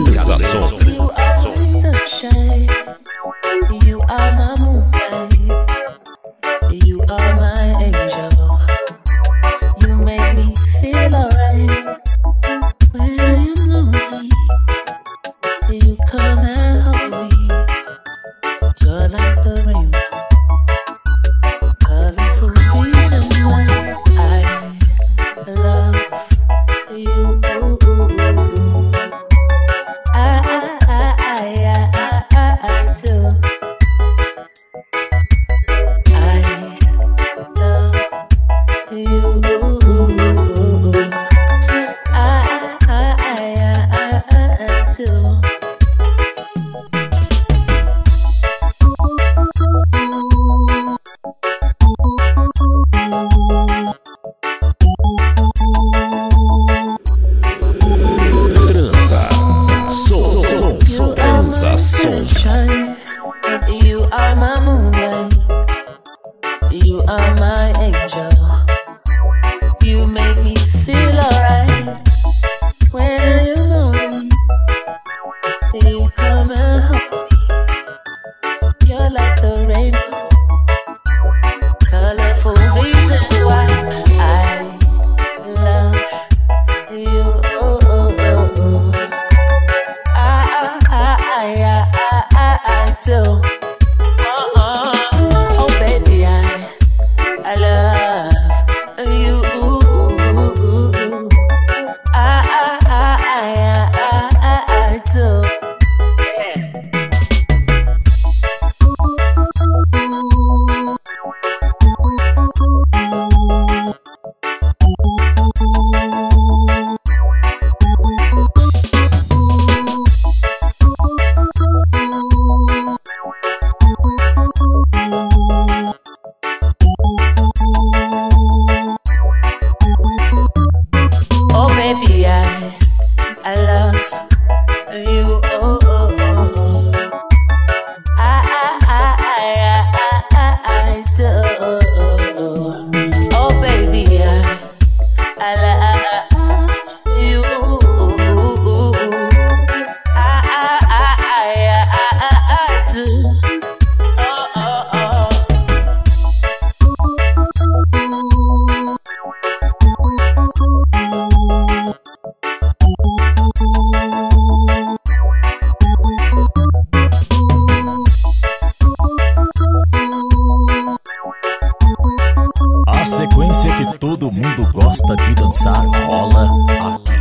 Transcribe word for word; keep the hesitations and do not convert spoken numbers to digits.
Casa Som. You are sunshine. You are my moonlight. You are my angel. You make me feel alright. When I am lonely, you come and hold me. You're like the rainbow, colorful reasons why I love you. I, I, I, I, I, I do. I love you. I, I, I, I, I, I do. Sunshine, you are my moonlight. You are my angel. You make me feel alright. When I am lonely, you come and hold me. You're like the rainbow, colorful reasons why I love you. Oh, oh, oh, oh. I, I, I, I, I, I do. Oh, oh, oh, baby, I, I love you. I, I, I, I, I, I do. Oh, baby, I, I love you. Oh, oh, oh, oh. I, I, I, I, I, I do. Oh, baby, I, I love you. I, I, I, I, I, I do. Oh, oh, oh. A sequência que todo mundo gosta de dançar rola a